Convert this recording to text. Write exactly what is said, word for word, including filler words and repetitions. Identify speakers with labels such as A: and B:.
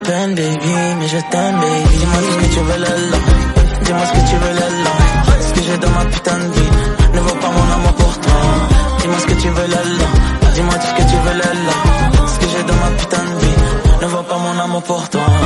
A: peine, baby, mais je t'aime, baby. Dis-moi tout ce que tu veux, Lala. Dis-moi ce que tu veux, Lala. Ce que j'ai dans ma putain de vie ne vaut pas mon amour pour toi. Dis-moi ce que tu veux, Lala. Dis-moi tout ce que tu veux, Lala. Ce que j'ai dans ma putain de vie ne vaut pas mon amour pour toi.